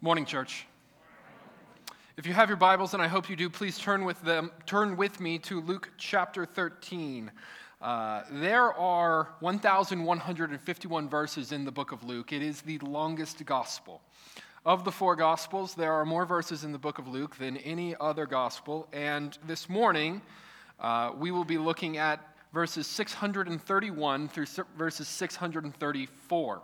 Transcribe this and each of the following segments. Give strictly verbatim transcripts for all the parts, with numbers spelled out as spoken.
Morning, church. If you have your Bibles, and I hope you do, please turn with them. Turn with me to Luke chapter thirteen. Uh, there are one thousand one hundred fifty-one verses in the book of Luke. It is the longest gospel. Of the four gospels, there are more verses in the book of Luke than any other gospel. And this morning, uh, we will be looking at verses six hundred thirty-one through verses six hundred thirty-four.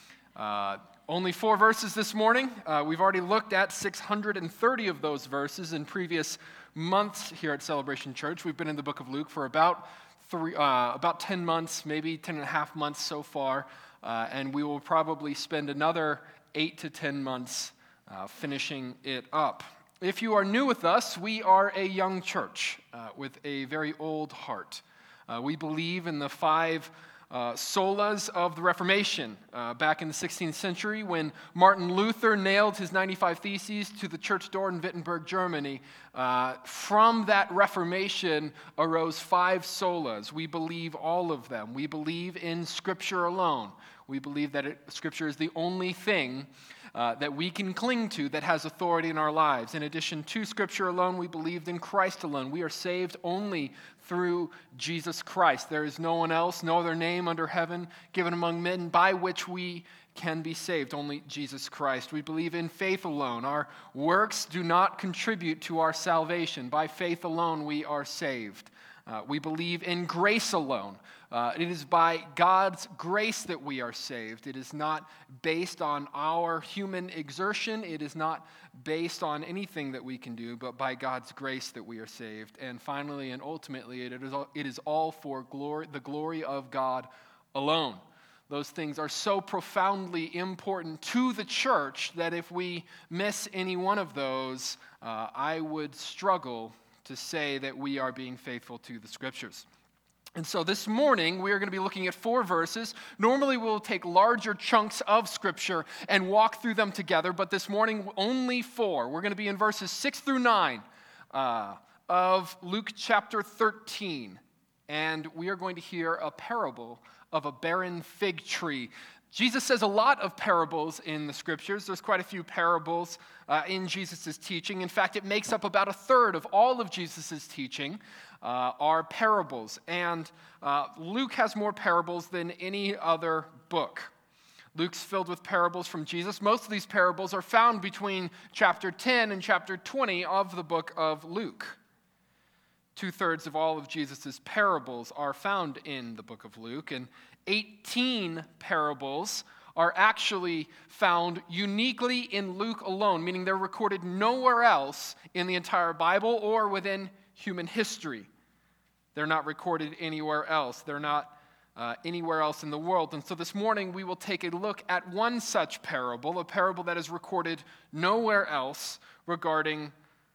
Uh, Only four verses this morning. Uh, we've already looked at six hundred thirty of those verses in previous months here at Celebration Church. We've been in the book of Luke for about three, uh, about ten months, maybe ten and a half months so far, uh, and we will probably spend another eight to ten months uh, finishing it up. If you are new with us, we are a young church uh, with a very old heart. Uh, we believe in the five Uh, solas of the Reformation uh, back in the sixteenth century when Martin Luther nailed his ninety-five Theses to the church door in Wittenberg, Germany. Uh, from that Reformation arose five solas. We believe all of them. We believe in Scripture alone. We believe that it, Scripture is the only thing uh, that we can cling to that has authority in our lives. In addition to Scripture alone, we believed in Christ alone. We are saved only through Jesus Christ. There is no one else, no other name under heaven given among men by which we can be saved, only Jesus Christ. We believe in faith alone. Our works do not contribute to our salvation. By faith alone we are saved. Uh, we believe in grace alone. Uh, it is by God's grace that we are saved. It is not based on our human exertion. It is not based on anything that we can do, but by God's grace that we are saved. And finally and ultimately, it is all, it is all for glory, the glory of God alone. Those things are so profoundly important to the church that if we miss any one of those, uh, I would struggle to say that we are being faithful to the Scriptures. And so this morning, we are going to be looking at four verses. Normally, we'll take larger chunks of Scripture and walk through them together, but this morning, only four. We're going to be in verses six through nine uh, of Luke chapter thirteen, and we are going to hear a parable of a barren fig tree. Jesus says a lot of parables in the Scriptures. There's quite a few parables uh, in Jesus' teaching. In fact, it makes up about a third of all of Jesus' teaching uh, are parables. And uh, Luke has more parables than any other book. Luke's filled with parables from Jesus. Most of these parables are found between chapter ten and chapter twenty of the book of Luke. Two-thirds of all of Jesus' parables are found in the book of Luke, and eighteen parables are actually found uniquely in Luke alone, meaning they're recorded nowhere else in the entire Bible or within human history. They're not recorded anywhere else. They're not uh, anywhere else in the world. And so this morning we will take a look at one such parable, a parable that is recorded nowhere else regarding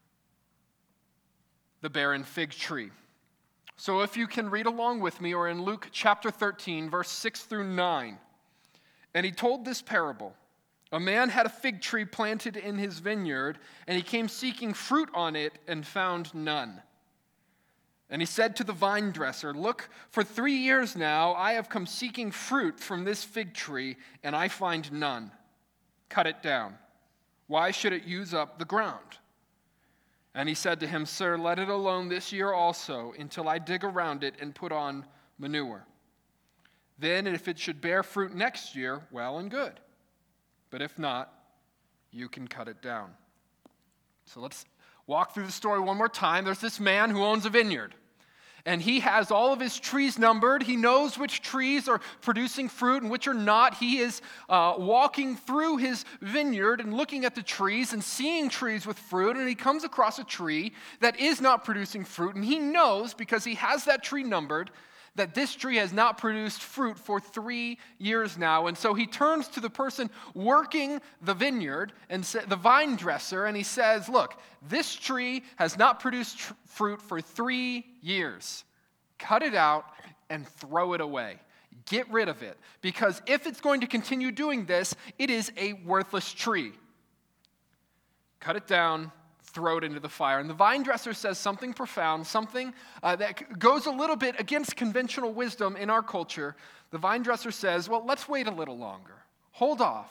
the barren fig tree. So if you can read along with me, or in Luke chapter thirteen, verse six through nine. And he told this parable. A man had a fig tree planted in his vineyard, and he came seeking fruit on it and found none. And he said to the vine dresser, "Look, for three years now I have come seeking fruit from this fig tree, and I find none. Cut it down. Why should it use up the ground?" And he said to him, "Sir, let it alone this year also, until I dig around it and put on manure. Then if it should bear fruit next year, well and good. But if not, you can cut it down." So let's walk through the story one more time. There's this man who owns a vineyard. And he has all of his trees numbered. He knows which trees are producing fruit and which are not. He is uh, walking through his vineyard and looking at the trees and seeing trees with fruit. And he comes across a tree that is not producing fruit. And he knows, because he has that tree numbered, that this tree has not produced fruit for three years now. And so he turns to the person working the vineyard, and sa- the vine dresser, and he says, "Look, this tree has not produced tr- fruit for three years. Cut it out and throw it away. Get rid of it. Because if it's going to continue doing this, it is a worthless tree. Cut it down, throw it into the fire." And the vine dresser says something profound, something uh, that goes a little bit against conventional wisdom in our culture. The vine dresser says, "Well, let's wait a little longer. Hold off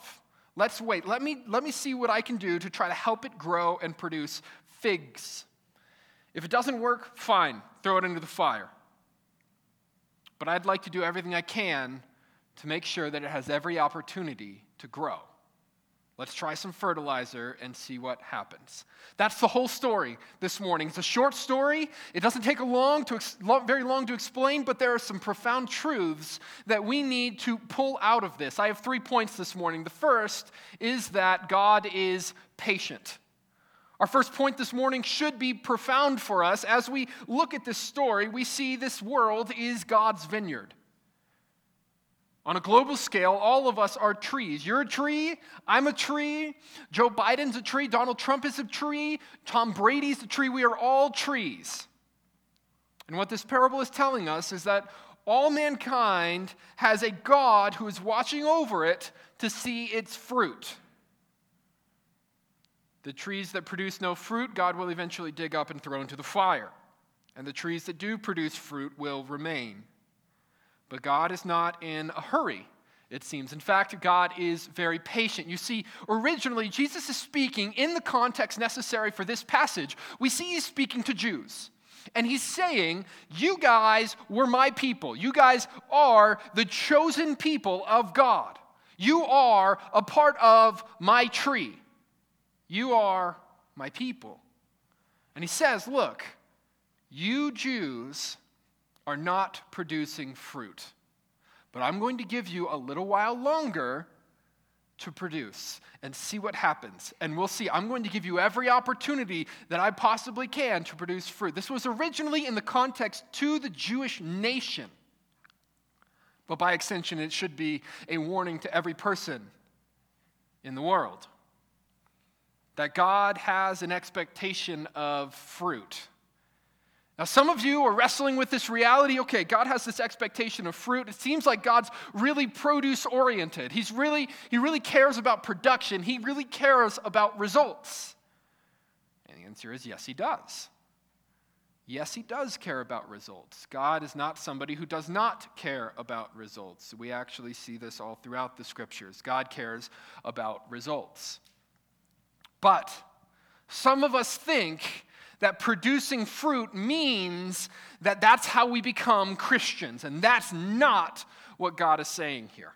Let's wait. Let me, let me see what I can do to try to help it grow and produce figs. If it doesn't work, fine. Throw it into the fire. But I'd like to do everything I can to make sure that it has every opportunity to grow. Let's try some fertilizer and see what happens. That's the whole story this morning. It's a short story. It doesn't take a long to ex- very long to explain, but there are some profound truths that we need to pull out of this. I have three points this morning. The first is that God is patient. Our first point this morning should be profound for us. As we look at this story, we see this world is God's vineyard. On a global scale, all of us are trees. You're a tree, I'm a tree, Joe Biden's a tree, Donald Trump is a tree, Tom Brady's a tree. We are all trees. And what this parable is telling us is that all mankind has a God who is watching over it to see its fruit. The trees that produce no fruit, God will eventually dig up and throw into the fire. And the trees that do produce fruit will remain. But God is not in a hurry, it seems. In fact, God is very patient. You see, originally, Jesus is speaking in the context necessary for this passage. We see he's speaking to Jews. And he's saying, you guys were my people. You guys are the chosen people of God. You are a part of my tree. You are my people. And he says, look, you Jews are not producing fruit. But I'm going to give you a little while longer to produce and see what happens. And we'll see. I'm going to give you every opportunity that I possibly can to produce fruit. This was originally in the context to the Jewish nation. But by extension, it should be a warning to every person in the world that God has an expectation of fruit. Now, some of you are wrestling with this reality. Okay, God has this expectation of fruit. It seems like God's really produce-oriented. He's really, he really cares about production. He really cares about results. And the answer is yes, he does. Yes, he does care about results. God is not somebody who does not care about results. We actually see this all throughout the scriptures. God cares about results. But some of us think that producing fruit means that that's how we become Christians, and that's not what God is saying here.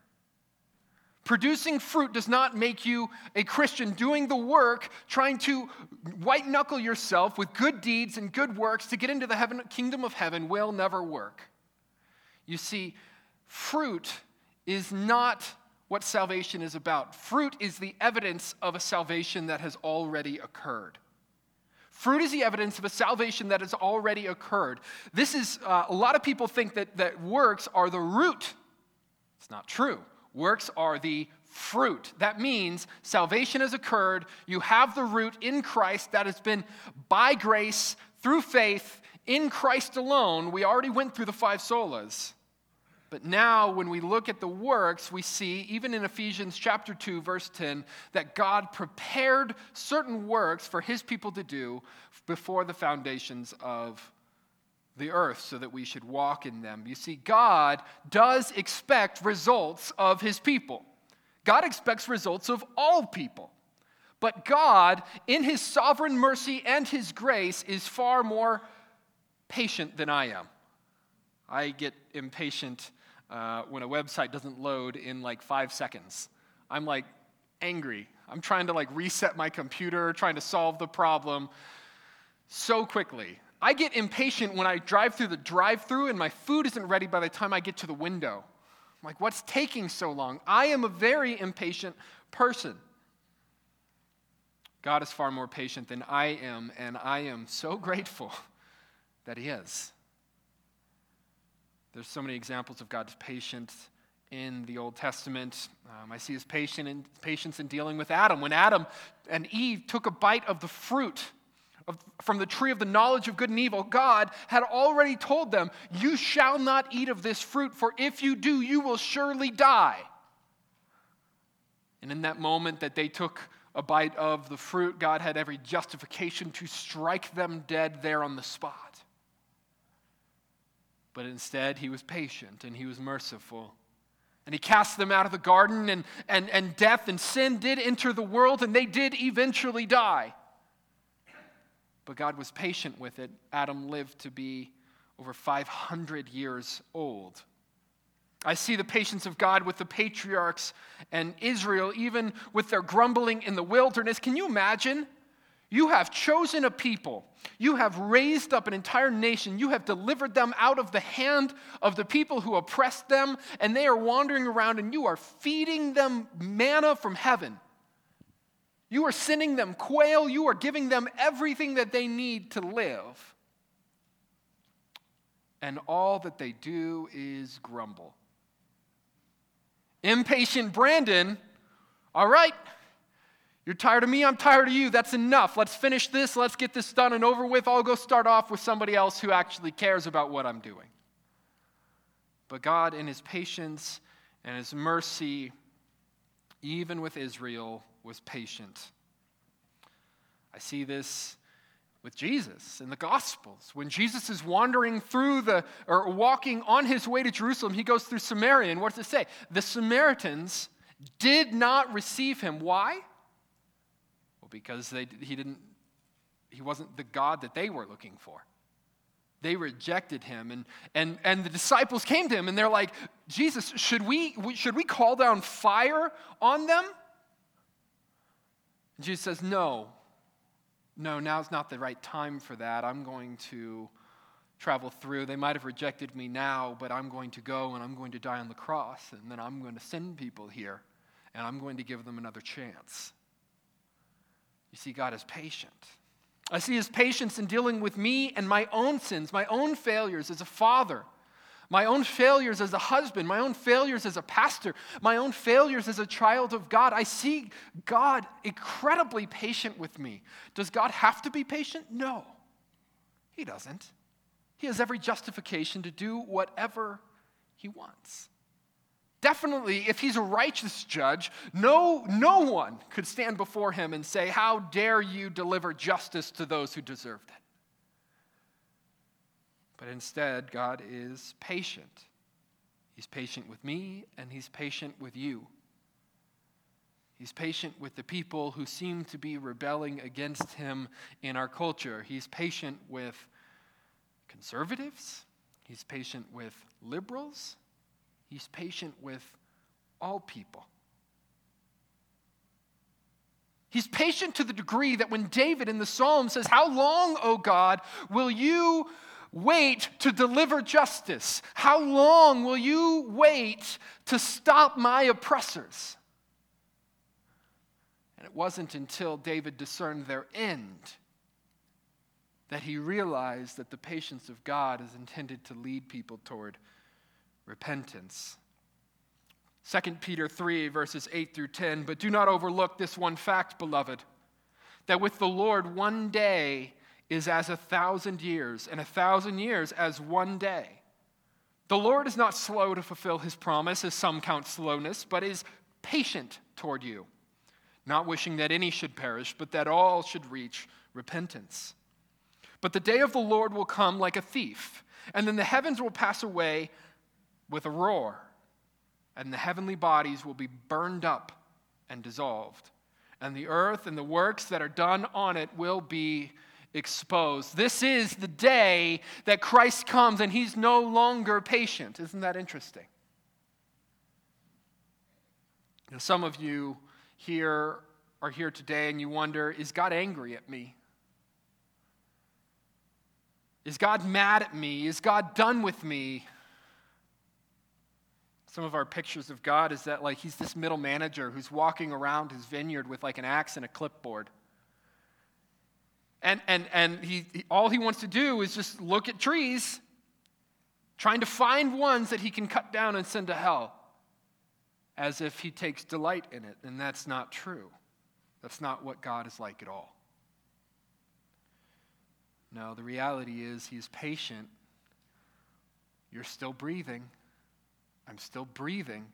Producing fruit does not make you a Christian. Doing the work, trying to white-knuckle yourself with good deeds and good works to get into the heaven, kingdom of heaven will never work. You see, fruit is not what salvation is about. Fruit is the evidence of a salvation that has already occurred. Fruit is the evidence of a salvation that has already occurred. This is, uh, a lot of people think that, that works are the root. It's not true. Works are the fruit. That means salvation has occurred. You have the root in Christ that has been by grace, through faith, in Christ alone. We already went through the five solas. But now when we look at the works, we see, even in Ephesians chapter two, verse ten, that God prepared certain works for his people to do before the foundations of the earth so that we should walk in them. You see, God does expect results of his people. God expects results of all people. But God, in his sovereign mercy and his grace, is far more patient than I am. I get impatient uh, when a website doesn't load in like five seconds. I'm like angry. I'm trying to like reset my computer, trying to solve the problem so quickly. I get impatient when I drive through the drive-thru and my food isn't ready by the time I get to the window. I'm like, what's taking so long? I am a very impatient person. God is far more patient than I am, and I am so grateful that he is. There's so many examples of God's patience in the Old Testament. Um, I see his patient in, patience in dealing with Adam. When Adam and Eve took a bite of the fruit of, from the tree of the knowledge of good and evil, God had already told them, you shall not eat of this fruit, for if you do, you will surely die. And in that moment that they took a bite of the fruit, God had every justification to strike them dead there on the spot. But instead, he was patient and he was merciful. And he cast them out of the garden, and, and, and death and sin did enter the world, and they did eventually die. But God was patient with it. Adam lived to be over five hundred years old. I see the patience of God with the patriarchs and Israel, even with their grumbling in the wilderness. Can you imagine? You have chosen a people. You have raised up an entire nation. You have delivered them out of the hand of the people who oppressed them, and they are wandering around, and you are feeding them manna from heaven. You are sending them quail. You are giving them everything that they need to live. And all that they do is grumble. Impatient Brandon, all right, you're tired of me, I'm tired of you, that's enough. Let's finish this, let's get this done and over with. I'll go start off with somebody else who actually cares about what I'm doing. But God, in his patience and his mercy, even with Israel, was patient. I see this with Jesus in the Gospels. When Jesus is wandering through the, or walking on his way to Jerusalem, he goes through Samaria. And what does it say? The Samaritans did not receive him. Why? Well, because they, he didn't, he wasn't the God that they were looking for. They rejected him. And, and, and the disciples came to him and they're like, Jesus, should we, should we call down fire on them? And Jesus says, no. No, now's not the right time for that. I'm going to travel through. They might have rejected me now, but I'm going to go and I'm going to die on the cross, and then I'm going to send people here, and I'm going to give them another chance. You see, God is patient. I see his patience in dealing with me and my own sins, my own failures as a father, my own failures as a husband, my own failures as a pastor, my own failures as a child of God. I see God incredibly patient with me. Does God have to be patient? No, he doesn't. He has every justification to do whatever he wants. Definitely, if he's a righteous judge, no, no one could stand before him and say, how dare you deliver justice to those who deserved it? But instead, God is patient. He's patient with me, and he's patient with you. He's patient with the people who seem to be rebelling against him in our culture. He's patient with conservatives. He's patient with liberals. He's patient with all people. He's patient to the degree that when David in the Psalm says, how long, O God, will you wait to deliver justice? How long will you wait to stop my oppressors? And it wasn't until David discerned their end that he realized that the patience of God is intended to lead people toward repentance. Second Peter three, verses eight through ten, but do not overlook this one fact, beloved, that with the Lord one day is as a thousand years, and a thousand years as one day. The Lord is not slow to fulfill his promise, as some count slowness, but is patient toward you, not wishing that any should perish, but that all should reach repentance. But the day of the Lord will come like a thief, and then the heavens will pass away with a roar, and the heavenly bodies will be burned up and dissolved, and the earth and the works that are done on it will be exposed. This is the day that Christ comes and he's no longer patient. Isn't that interesting? Now, some of you here are here today and you wonder, is God angry at me? Is God mad at me? Is God done with me? Some of our pictures of God is that like he's this middle manager who's walking around his vineyard with like an axe and a clipboard. And and and he, he all he wants to do is just look at trees, trying to find ones that he can cut down and send to hell, as if he takes delight in it. And that's not true. That's not what God is like at all. No, the reality is he's patient. You're still breathing. I'm still breathing.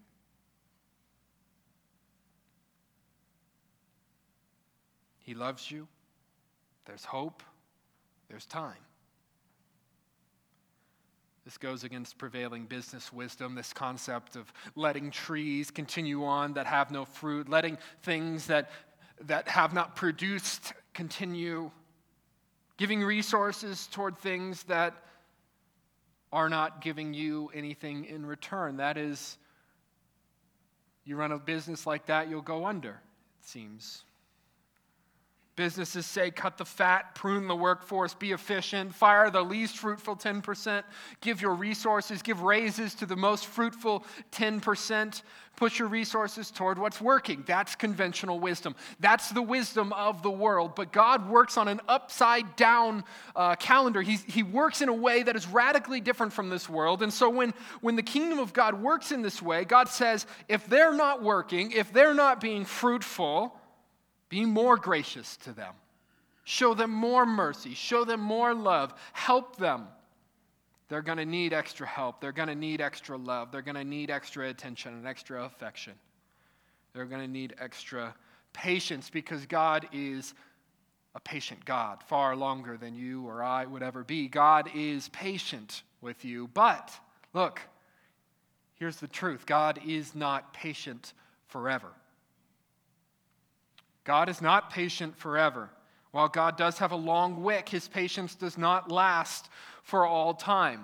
He loves you. There's hope. There's time. This goes against prevailing business wisdom, this concept of letting trees continue on that have no fruit, letting things that, that have not produced continue, giving resources toward things that are not giving you anything in return. That is, you run a business like that, you'll go under, it seems. Businesses say cut the fat, prune the workforce, be efficient, fire the least fruitful ten percent, give your resources, give raises to the most fruitful ten percent, put your resources toward what's working. That's conventional wisdom. That's the wisdom of the world. But God works on an upside down uh, calendar. He's, he works in a way that is radically different from this world. And so when, when the kingdom of God works in this way, God says, if they're not working, if they're not being fruitful, be more gracious to them. Show them more mercy. Show them more love. Help them. They're going to need extra help. They're going to need extra love. They're going to need extra attention and extra affection. They're going to need extra patience because God is a patient God, far longer than you or I would ever be. God is patient with you. But, look, here's the truth. God is not patient forever. God is not patient forever. While God does have a long wick, his patience does not last for all time.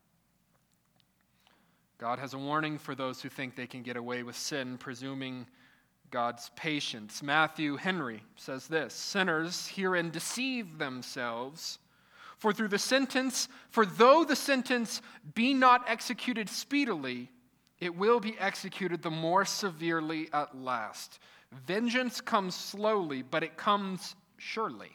God has a warning for those who think they can get away with sin, presuming God's patience. Matthew Henry says this, sinners herein deceive themselves, for through the sentence, for though the sentence be not executed speedily, it will be executed the more severely at last. Vengeance comes slowly, but it comes surely.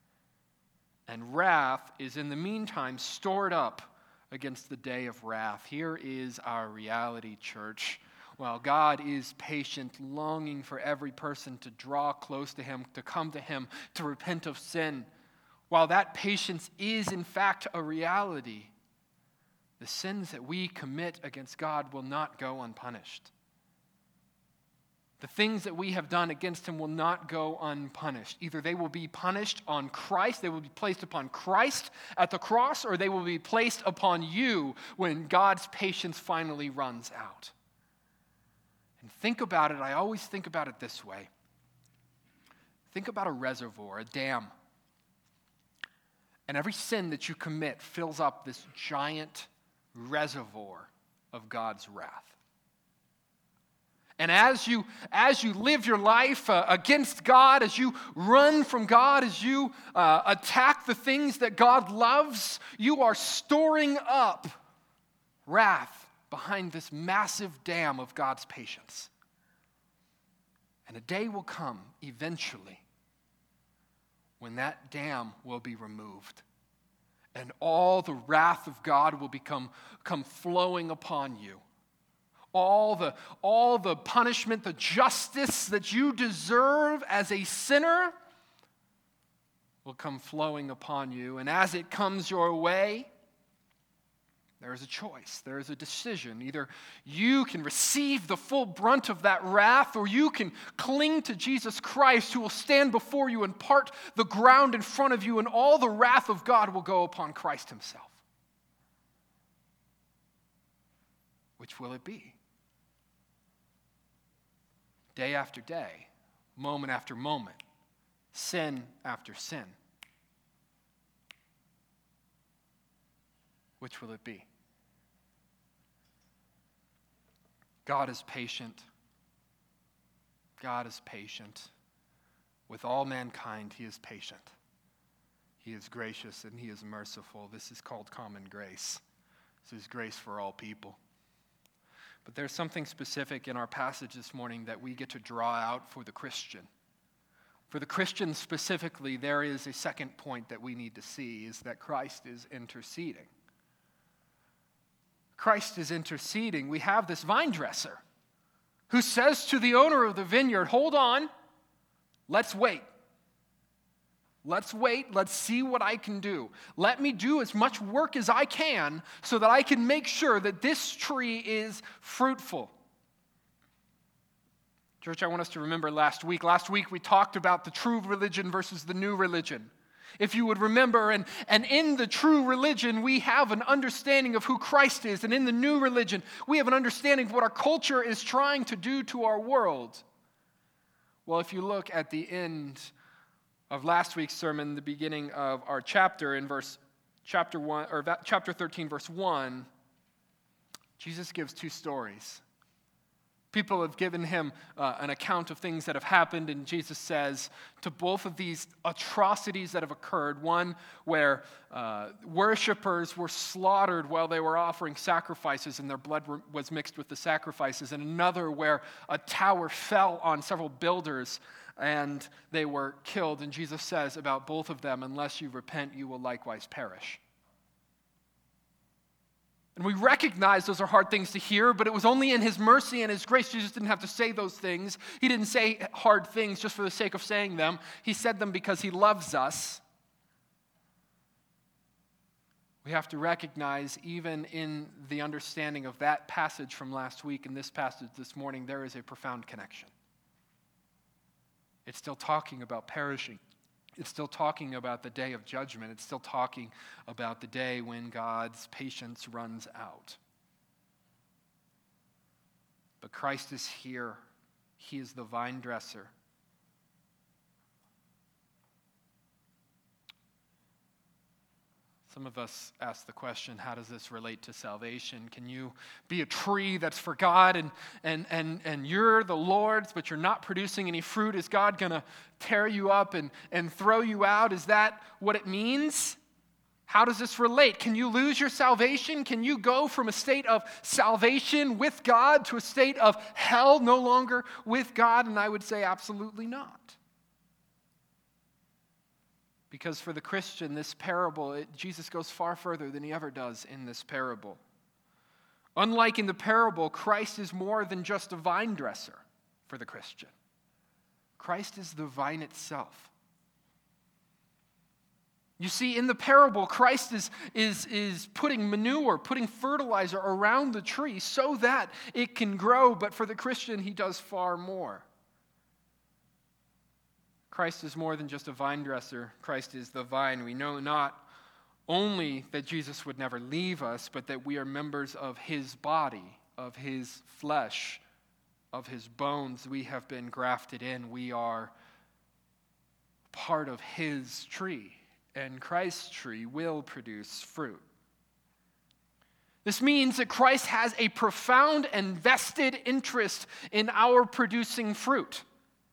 And wrath is in the meantime stored up against the day of wrath. Here is our reality, church. While God is patient, longing for every person to draw close to him, to come to him, to repent of sin, while that patience is in fact a reality, the sins that we commit against God will not go unpunished. The things that we have done against him will not go unpunished. Either they will be punished on Christ, they will be placed upon Christ at the cross, or they will be placed upon you when God's patience finally runs out. And think about it, I always think about it this way. Think about a reservoir, a dam. And every sin that you commit fills up this giant reservoir of God's wrath. And as you, as you live your life uh, against God, as you run from God, as you uh, attack the things that God loves, you are storing up wrath behind this massive dam of God's patience. And a day will come eventually when that dam will be removed. And all the wrath of God will become come flowing upon you. All the, all the punishment, the justice that you deserve as a sinner will come flowing upon you. And as it comes your way, there is a choice. There is a decision. Either you can receive the full brunt of that wrath, or you can cling to Jesus Christ, who will stand before you and part the ground in front of you, and all the wrath of God will go upon Christ himself. Which will it be? Day after day, moment after moment, sin after sin. Which will it be? God is patient. God is patient. With all mankind, he is patient. He is gracious and he is merciful. This is called common grace. This is grace for all people. But there's something specific in our passage this morning that we get to draw out for the Christian. For the Christian specifically, there is a second point that we need to see, is that Christ is interceding. Christ is interceding. We have this vine dresser who says to the owner of the vineyard, hold on, let's wait. Let's wait. Let's see what I can do. Let me do as much work as I can so that I can make sure that this tree is fruitful. Church, I want us to remember last week. Last week we talked about the true religion versus the new religion. If you would remember, and, and in the true religion, we have an understanding of who Christ is. And in the new religion, we have an understanding of what our culture is trying to do to our world. Well, if you look at the end of last week's sermon, the beginning of our chapter, in verse chapter one or chapter thirteen, verse one, Jesus gives two stories. People have given him uh, an account of things that have happened, and Jesus says to both of these atrocities that have occurred, one where uh, worshipers were slaughtered while they were offering sacrifices and their blood was mixed with the sacrifices, and another where a tower fell on several builders and they were killed. And Jesus says about both of them, unless you repent, you will likewise perish. And we recognize those are hard things to hear, but it was only in his mercy and his grace. Jesus didn't have to say those things. He didn't say hard things just for the sake of saying them. He said them because he loves us. We have to recognize, even in the understanding of that passage from last week and this passage this morning, there is a profound connection. It's still talking about perishing. It's still talking about the day of judgment. It's still talking about the day when God's patience runs out. But Christ is here. He is the vine dresser. Some of us ask the question, how does this relate to salvation? Can you be a tree that's for God and, and, and, and you're the Lord's, but you're not producing any fruit? Is God going to tear you up and, and throw you out? Is that what it means? How does this relate? Can you lose your salvation? Can you go from a state of salvation with God to a state of hell no longer with God? And I would say absolutely not. Because for the Christian, this parable, it, Jesus goes far further than he ever does in this parable. Unlike in the parable, Christ is more than just a vine dresser for the Christian. Christ is the vine itself. You see, in the parable, Christ is, is, is putting manure, putting fertilizer around the tree so that it can grow, but for the Christian, he does far more. Christ is more than just a vine dresser. Christ is the vine. We know not only that Jesus would never leave us, but that we are members of his body, of his flesh, of his bones. We have been grafted in. We are part of his tree, and Christ's tree will produce fruit. This means that Christ has a profound and vested interest in our producing fruit.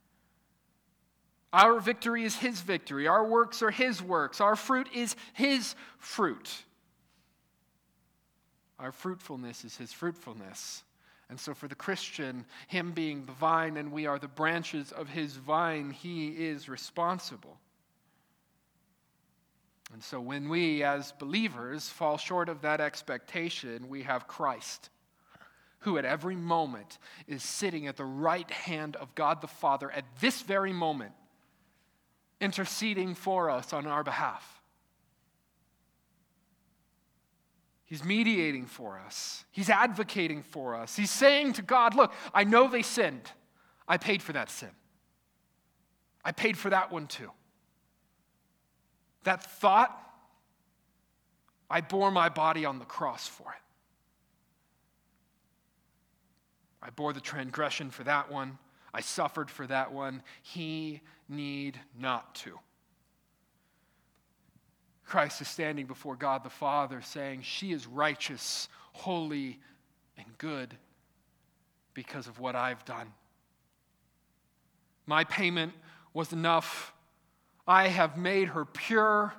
Our victory is his victory. Our works are his works. Our fruit is his fruit. Our fruitfulness is his fruitfulness. And so for the Christian, him being the vine and we are the branches of his vine, he is responsible. And so when we as believers fall short of that expectation, we have Christ, who at every moment is sitting at the right hand of God the Father at this very moment, interceding for us on our behalf. He's mediating for us. He's advocating for us. He's saying to God, look, I know they sinned. I paid for that sin. I paid for that one too. That thought, I bore my body on the cross for it. I bore the transgression for that one. I suffered for that one. He need not to. Christ is standing before God the Father saying, she is righteous, holy, and good because of what I've done. My payment was enough. I have made her pure.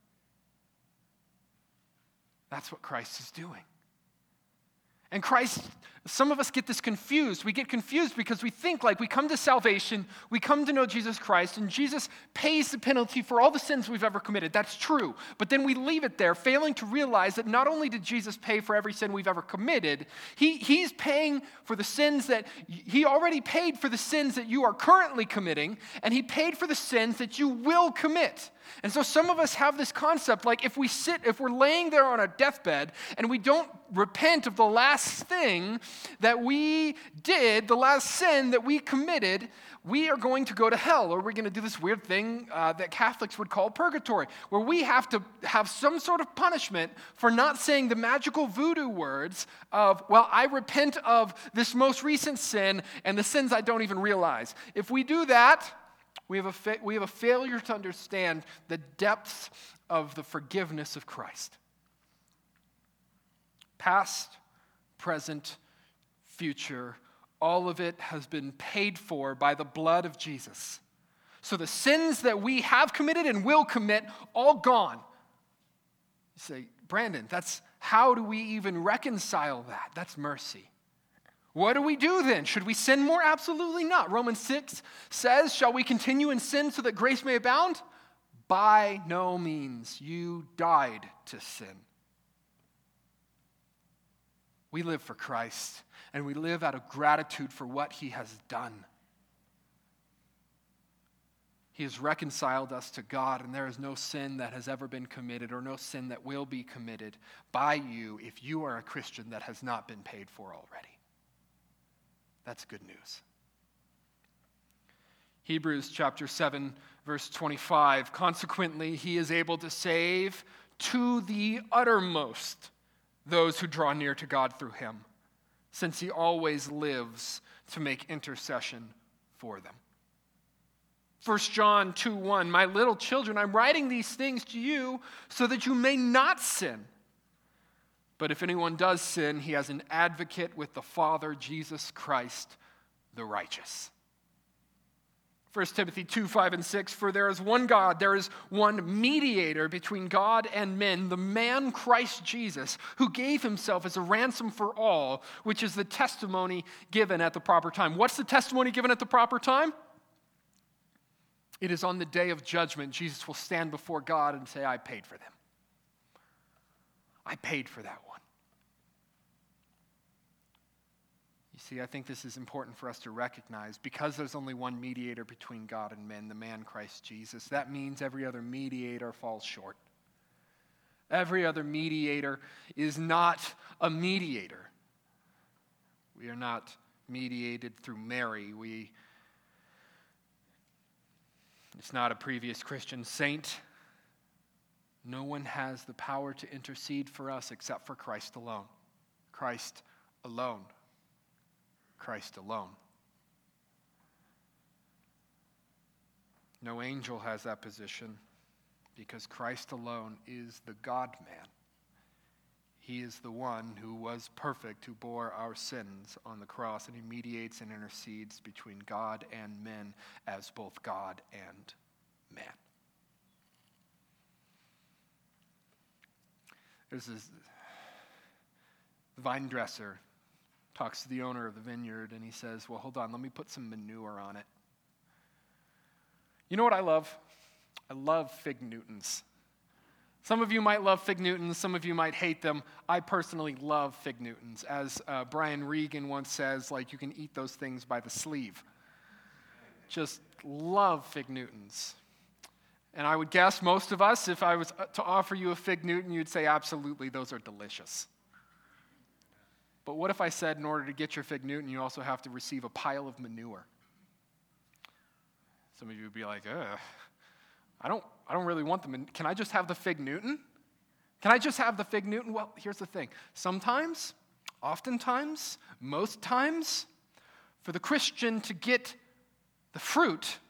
That's what Christ is doing. And Christ, some of us get this confused. We get confused because we think like we come to salvation, we come to know Jesus Christ, and Jesus pays the penalty for all the sins we've ever committed. That's true. But then we leave it there, failing to realize that not only did Jesus pay for every sin we've ever committed, he, he's paying for the sins that, he already paid for the sins that you are currently committing, and he paid for the sins that you will commit. And so some of us have this concept, like if we sit, if we're laying there on a deathbed and we don't repent of the last thing that we did, the last sin that we committed, we are going to go to hell, or we're going to do this weird thing uh, that Catholics would call purgatory, where we have to have some sort of punishment for not saying the magical voodoo words of, well, I repent of this most recent sin and the sins I don't even realize. If we do that, We have, a fa- we have a failure to understand the depths of the forgiveness of Christ. Past, present, future, all of it has been paid for by the blood of Jesus. So the sins that we have committed and will commit, all gone. You say, Brandon, that's how do we even reconcile that? That's mercy. What do we do then? Should we sin more? Absolutely not. Romans six says, shall we continue in sin so that grace may abound? By no means. You died to sin. We live for Christ, and we live out of gratitude for what he has done. He has reconciled us to God, and there is no sin that has ever been committed or no sin that will be committed by you if you are a Christian that has not been paid for already. That's good news. Hebrews chapter seven, verse twenty-five. Consequently, he is able to save to the uttermost those who draw near to God through him, since he always lives to make intercession for them. First John two one, my little children, I'm writing these things to you so that you may not sin. But if anyone does sin, he has an advocate with the Father, Jesus Christ, the righteous. First Timothy two, five, and six, for there is one God, there is one mediator between God and men, the man Christ Jesus, who gave himself as a ransom for all, which is the testimony given at the proper time. What's the testimony given at the proper time? It is on the day of judgment, Jesus will stand before God and say, I paid for them. I paid for that one. You see, I think this is important for us to recognize. Because there's only one mediator between God and men, the man Christ Jesus, that means every other mediator falls short. Every other mediator is not a mediator. We are not mediated through Mary. We, it's not a previous Christian saint. No one has the power to intercede for us except for Christ alone. Christ alone. Christ alone. No angel has that position because Christ alone is the God-man. He is the one who was perfect, who bore our sins on the cross, and he mediates and intercedes between God and men as both God and man. There's this vine dresser talks to the owner of the vineyard, and he says, well, hold on, let me put some manure on it. You know what I love? I love fig Newtons. Some of you might love fig Newtons, some of you might hate them. I personally love fig Newtons. As uh, Brian Regan once says, like, you can eat those things by the sleeve. Just love fig Newtons. And I would guess most of us, if I was to offer you a fig Newton, you'd say, absolutely, those are delicious. But what if I said, in order to get your fig Newton, you also have to receive a pile of manure? Some of you would be like, ugh, I don't, I don't really want them. Can I just have the fig Newton? Can I just have the fig Newton? Well, here's the thing. Sometimes, oftentimes, most times, for the Christian to get the fruit,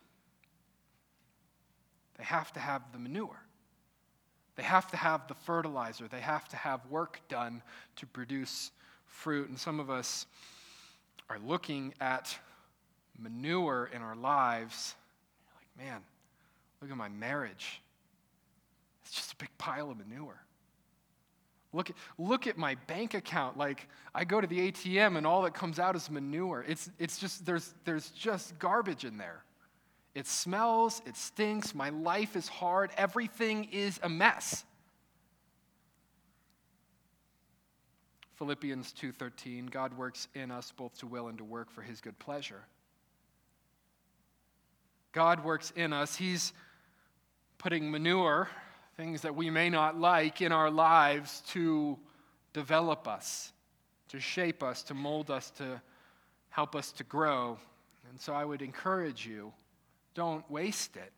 they have to have the manure. They have to have the fertilizer. They have to have work done to produce fruit. And some of us are looking at manure in our lives. Like, man, look at my marriage. It's just a big pile of manure. Look at, look at my bank account. Like, I go to the A T M and all that comes out is manure. It's, it's just, there's, there's just garbage in there. It smells, it stinks, my life is hard, everything is a mess. Philippians two thirteen, God works in us both to will and to work for his good pleasure. God works in us. He's putting manure, things that we may not like in our lives to develop us, to shape us, to mold us, to help us to grow. And so I would encourage you, don't waste it.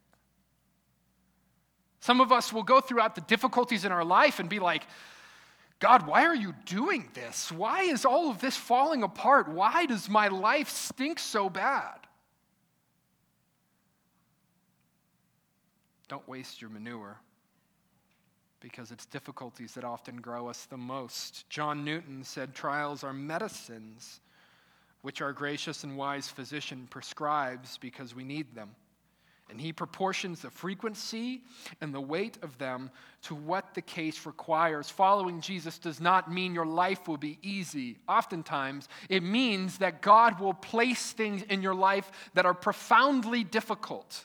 Some of us will go throughout the difficulties in our life and be like, God, why are you doing this? Why is all of this falling apart? Why does my life stink so bad? Don't waste your manure, because it's difficulties that often grow us the most. John Newton said, trials are medicines which our gracious and wise physician prescribes because we need them. And he proportions the frequency and the weight of them to what the case requires. Following Jesus does not mean your life will be easy. Oftentimes, it means that God will place things in your life that are profoundly difficult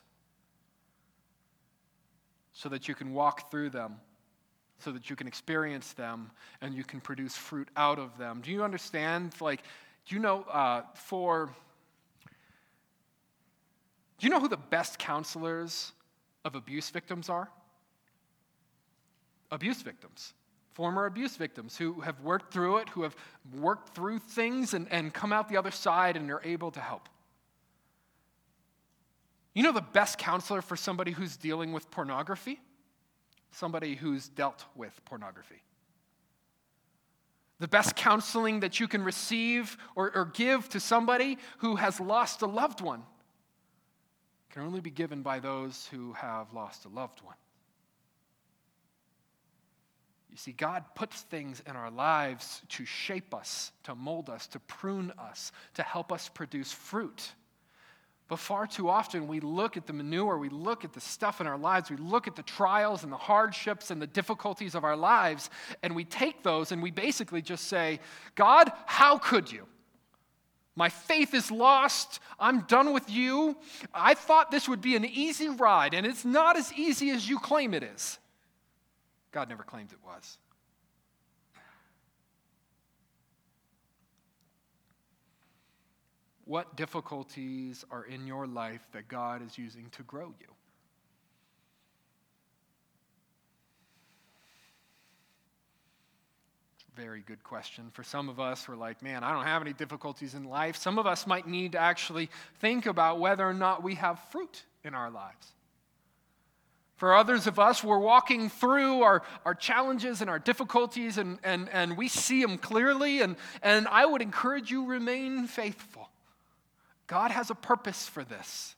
so that you can walk through them, so that you can experience them, and you can produce fruit out of them. Do you understand? Like, do you know, uh, for... Do you know who the best counselors of abuse victims are? Abuse victims, former abuse victims who have worked through it, who have worked through things and, and come out the other side and are able to help. You know the best counselor for somebody who's dealing with pornography? Somebody who's dealt with pornography. The best counseling that you can receive or, or give to somebody who has lost a loved one can only be given by those who have lost a loved one. You see, God puts things in our lives to shape us, to mold us, to prune us, to help us produce fruit. But far too often we look at the manure, we look at the stuff in our lives, we look at the trials and the hardships and the difficulties of our lives, and we take those and we basically just say, God, how could you? My faith is lost. I'm done with you. I thought this would be an easy ride, and it's not as easy as you claim it is. God never claimed it was. What difficulties are in your life that God is using to grow you? Very good question. For some of us, we're like, man, I don't have any difficulties in life. Some of us might need to actually think about whether or not we have fruit in our lives. For others of us, we're walking through our, our challenges and our difficulties, and, and, and we see them clearly, and, and I would encourage you, remain faithful. God has a purpose for this.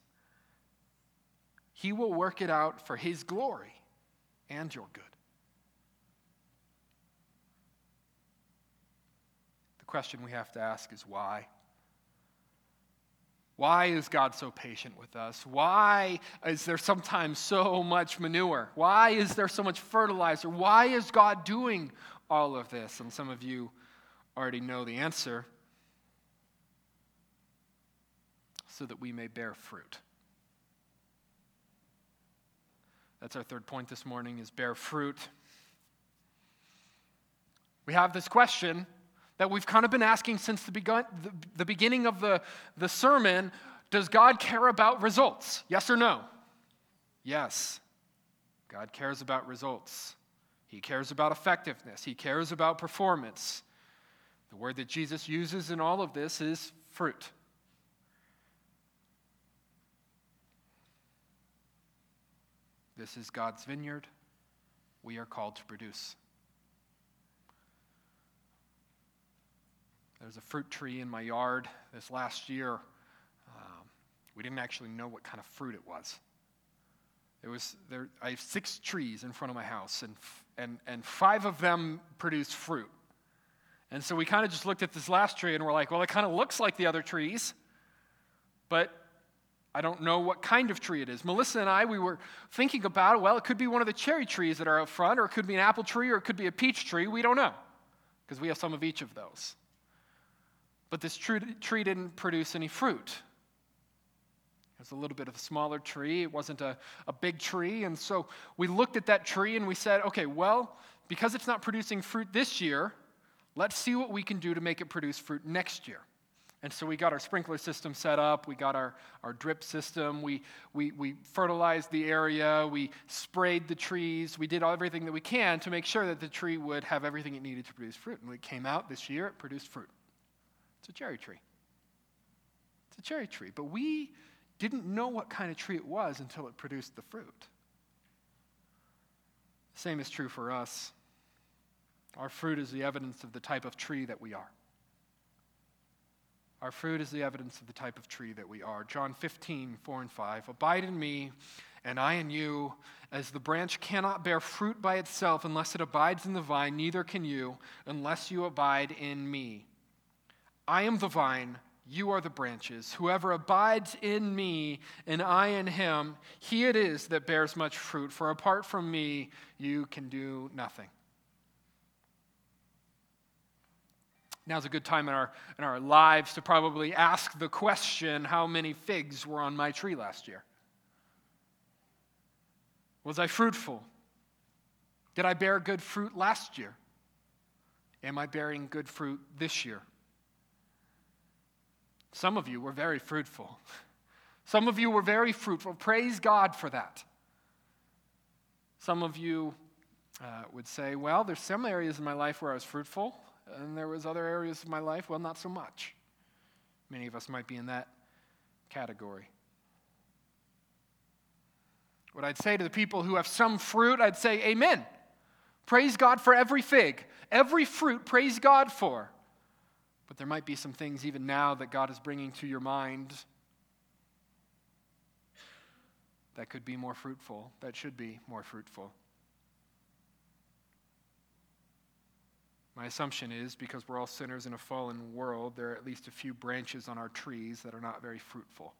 He will work it out for His glory and your good. Question we have to ask is why? Why is God so patient with us? Why is there sometimes so much manure? Why is there so much fertilizer? Why is God doing all of this? And some of you already know the answer. So that we may bear fruit. That's our third point this morning, is bear fruit. We have this question that we've kind of been asking since the, begun, the, the beginning of the, the sermon. Does God care about results? Yes or no? Yes. God cares about results. He cares about effectiveness. He cares about performance. The word that Jesus uses in all of this is fruit. This is God's vineyard. We are called to produce. There's a fruit tree in my yard this last year. Um, we didn't actually know what kind of fruit it was. It was there. I have six trees in front of my house, and and and five of them produced fruit. And so we kind of just looked at this last tree, and we're like, well, it kind of looks like the other trees, but I don't know what kind of tree it is. Melissa and I, we were thinking about it. Well, it could be one of the cherry trees that are out front, or it could be an apple tree, or it could be a peach tree. We don't know, because we have some of each of those. But this tree, tree didn't produce any fruit. It was a little bit of a smaller tree. It wasn't a, a big tree. And so we looked at that tree and we said, okay, well, because it's not producing fruit this year, let's see what we can do to make it produce fruit next year. And so we got our sprinkler system set up, we got our, our drip system, we, we, we fertilized the area, we sprayed the trees, we did everything that we can to make sure that the tree would have everything it needed to produce fruit. And when it came out this year, it produced fruit. It's a cherry tree. It's a cherry tree. But we didn't know what kind of tree it was until it produced the fruit. The same is true for us. Our fruit is the evidence of the type of tree that we are. Our fruit is the evidence of the type of tree that we are. John fifteen, four and five. Abide in me, and I in you. As the branch cannot bear fruit by itself unless it abides in the vine, neither can you unless you abide in me. I am the vine, you are the branches. Whoever abides in me, and I in him, he it is that bears much fruit. For apart from me, you can do nothing. Now's a good time in our, in our lives to probably ask the question, how many figs were on my tree last year? Was I fruitful? Did I bear good fruit last year? Am I bearing good fruit this year? Some of you were very fruitful. Some of you were very fruitful. Praise God for that. Some of you uh, would say, well, there's some areas in my life where I was fruitful, and there was other areas of my life, well, not so much. Many of us might be in that category. What I'd say to the people who have some fruit, I'd say, amen. Praise God for every fig. Every fruit, praise God for. But there might be some things even now that God is bringing to your mind that could be more fruitful, that should be more fruitful. My assumption is, because we're all sinners in a fallen world, there are at least a few branches on our trees that are not very fruitful.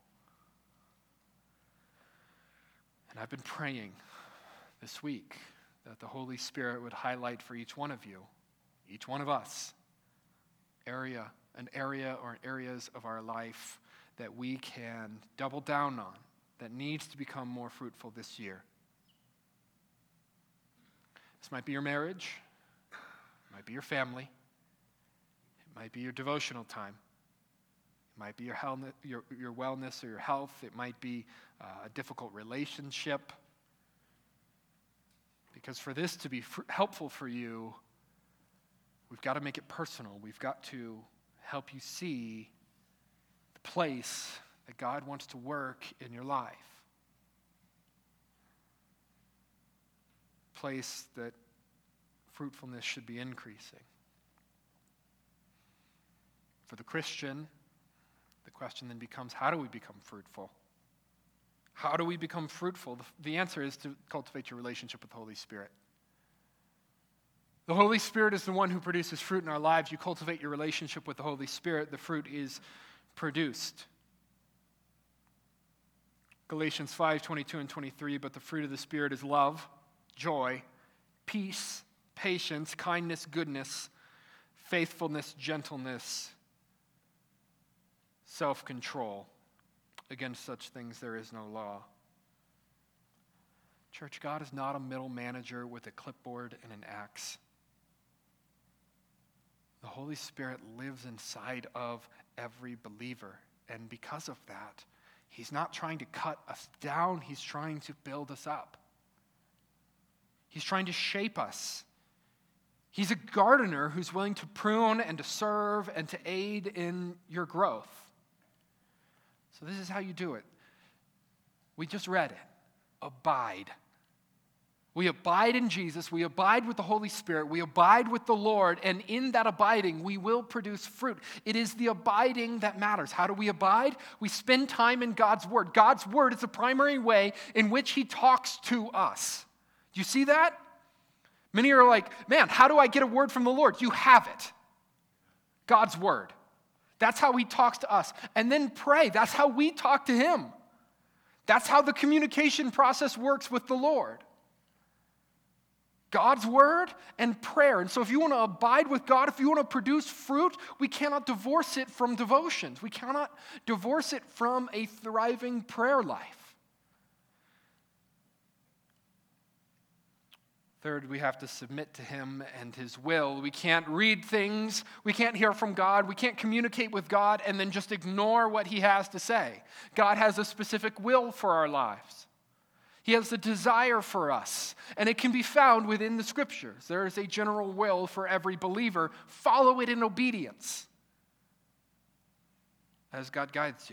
And I've been praying this week that the Holy Spirit would highlight for each one of you, each one of us, area, an area or areas of our life that we can double down on, that needs to become more fruitful this year. This might be your marriage. It might be your family. It might be your devotional time. It might be your health, your, your wellness or your health. It might be uh, a difficult relationship. Because for this to be fr- helpful for you, we've got to make it personal. We've got to help you see the place that God wants to work in your life. Place that fruitfulness should be increasing. For the Christian, the question then becomes, how do we become fruitful? How do we become fruitful? The, the answer is to cultivate your relationship with the Holy Spirit. The Holy Spirit is the one who produces fruit in our lives. You cultivate your relationship with the Holy Spirit, the fruit is produced. Galatians five, twenty-two and twenty-three, but the fruit of the Spirit is love, joy, peace, patience, kindness, goodness, faithfulness, gentleness, self-control. Against such things there is no law. Church, God is not a middle manager with a clipboard and an axe. The Holy Spirit lives inside of every believer. And because of that, He's not trying to cut us down. He's trying to build us up. He's trying to shape us. He's a gardener who's willing to prune and to serve and to aid in your growth. So this is how you do it. We just read it. Abide. We abide in Jesus. We abide with the Holy Spirit. We abide with the Lord. And in that abiding, we will produce fruit. It is the abiding that matters. How do we abide? We spend time in God's Word. God's Word is the primary way in which He talks to us. Do you see that? Many are like, man, how do I get a word from the Lord? You have it. God's Word. That's how He talks to us. And then pray. That's how we talk to Him. That's how the communication process works with the Lord. God's Word and prayer. And so if you want to abide with God, if you want to produce fruit, we cannot divorce it from devotions. We cannot divorce it from a thriving prayer life. Third, we have to submit to him and his will. We can't read things, we can't hear from God, we can't communicate with God and then just ignore what he has to say. God has a specific will for our lives. He has a desire for us, and it can be found within the scriptures. There is a general will for every believer. Follow it in obedience as God guides you.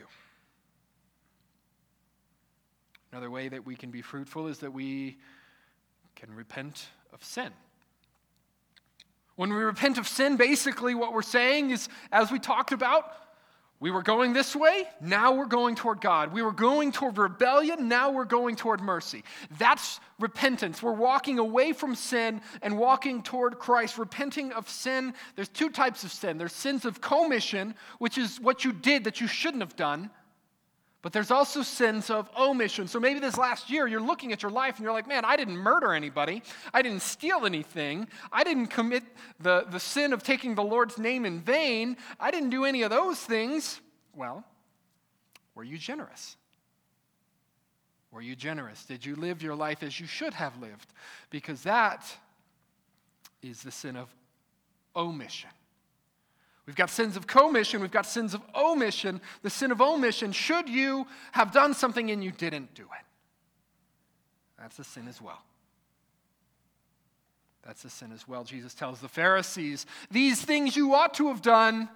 Another way that we can be fruitful is that we can repent of sin. When we repent of sin, basically what we're saying is, as we talked about, we were going this way, now we're going toward God. We were going toward rebellion, now we're going toward mercy. That's repentance. We're walking away from sin and walking toward Christ, repenting of sin. There's two types of sin. There's sins of commission, which is what you did that you shouldn't have done. But there's also sins of omission. So maybe this last year you're looking at your life and you're like, man, I didn't murder anybody. I didn't steal anything. I didn't commit the, the sin of taking the Lord's name in vain. I didn't do any of those things. Well, were you generous? Were you generous? Did you live your life as you should have lived? Because that is the sin of omission. We've got sins of commission, we've got sins of omission. The sin of omission, should you have done something and you didn't do it? That's a sin as well. That's a sin as well. Jesus tells the Pharisees, these things you ought to have done.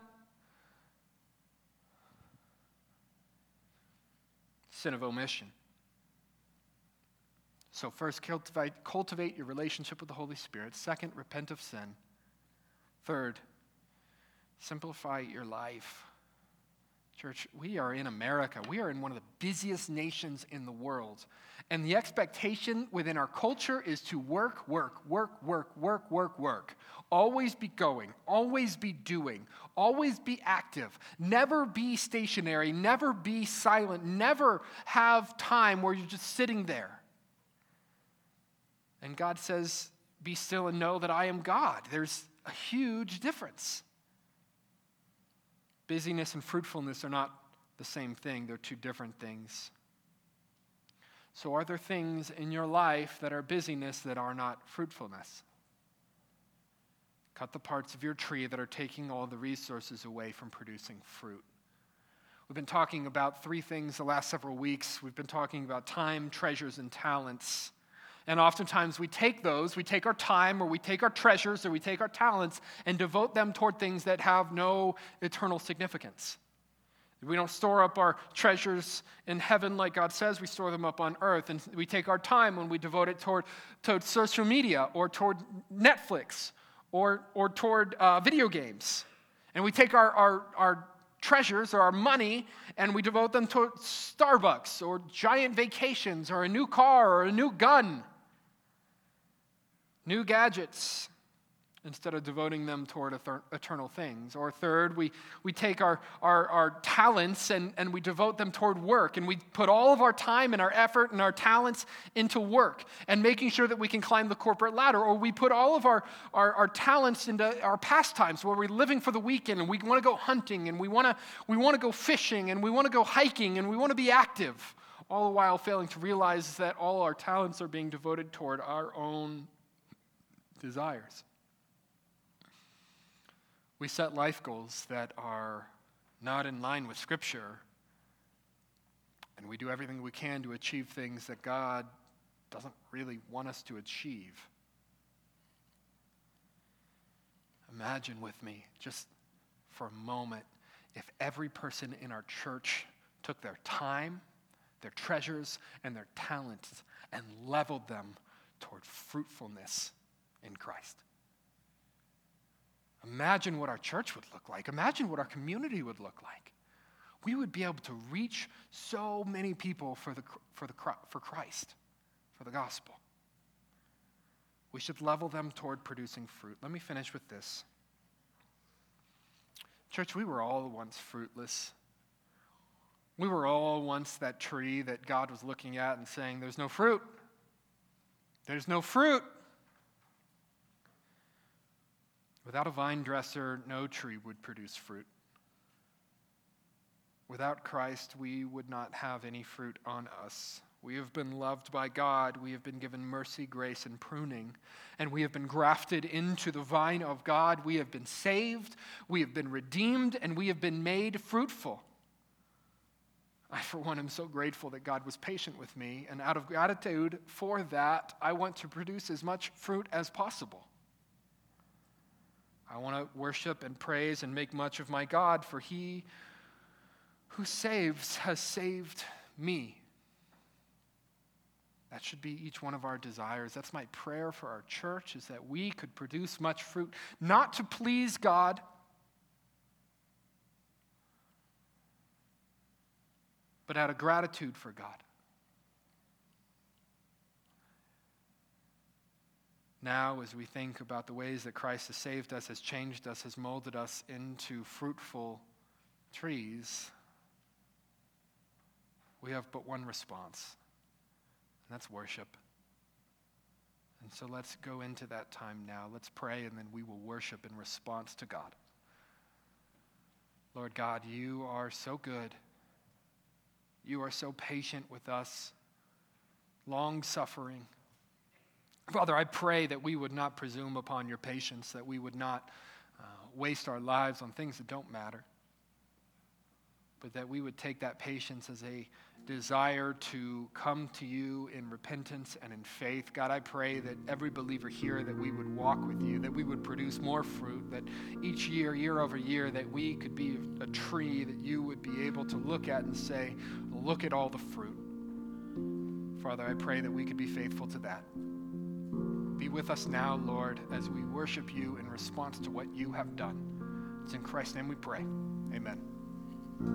Sin of omission. So first, cultivate, cultivate your relationship with the Holy Spirit. Second, repent of sin. Third, simplify your life. Church, we are in America. We are in one of the busiest nations in the world. And the expectation within our culture is to work, work, work, work, work, work, work. Always be going, always be doing, always be active. Never be stationary, never be silent, never have time where you're just sitting there. And God says, be still and know that I am God. There's a huge difference. Busyness and fruitfulness are not the same thing. They're two different things. So are there things in your life that are busyness that are not fruitfulness? Cut the parts of your tree that are taking all the resources away from producing fruit. We've been talking about three things the last several weeks. We've been talking about time, treasures, and talents. And oftentimes we take those, we take our time or we take our treasures or we take our talents and devote them toward things that have no eternal significance. We don't store up our treasures in heaven like God says, we store them up on earth. And we take our time when we devote it toward, toward social media or toward Netflix or, or toward uh, video games. And we take our, our, our treasures or our money and we devote them toward Starbucks or giant vacations or a new car or a new gun. New gadgets, instead of devoting them toward eternal things. Or third, we, we take our, our, our talents and, and we devote them toward work. And we put all of our time and our effort and our talents into work and making sure that we can climb the corporate ladder. Or we put all of our, our, our talents into our pastimes where we're living for the weekend and we want to go hunting and we want to we want to go fishing and we want to go hiking and we want to be active. All the while failing to realize that all our talents are being devoted toward our own desires. We set life goals that are not in line with Scripture, and we do everything we can to achieve things that God doesn't really want us to achieve. Imagine with me, just for a moment, if every person in our church took their time, their treasures, and their talents and leveled them toward fruitfulness in Christ. Imagine what our church would look like. Imagine what our community would look like. We would be able to reach so many people for the for the for Christ, for the gospel. We should level them toward producing fruit. Let me finish with this. Church, we were all once fruitless. We were all once that tree that God was looking at and saying, there's no fruit. There's no fruit. Without a vine dresser, no tree would produce fruit. Without Christ, we would not have any fruit on us. We have been loved by God. We have been given mercy, grace, and pruning. And we have been grafted into the vine of God. We have been saved. We have been redeemed. And we have been made fruitful. I, for one, am so grateful that God was patient with me. And out of gratitude for that, I want to produce as much fruit as possible. I want to worship and praise and make much of my God, for he who saves has saved me. That should be each one of our desires. That's my prayer for our church, is that we could produce much fruit, not to please God, but out of gratitude for God. Now, as we think about the ways that Christ has saved us, has changed us, has molded us into fruitful trees, we have but one response. And that's worship. And so let's go into that time now. Let's pray, and then we will worship in response to God. Lord God, you are so good. You are so patient with us, long-suffering. Father, I pray that we would not presume upon your patience, that we would not uh, waste our lives on things that don't matter, but that we would take that patience as a desire to come to you in repentance and in faith. God, I pray that every believer here, that we would walk with you, that we would produce more fruit, that each year, year over year, that we could be a tree that you would be able to look at and say, look at all the fruit. Father, I pray that we could be faithful to that. Be with us now, Lord, as we worship you in response to what you have done. It's in Christ's name we pray. Amen.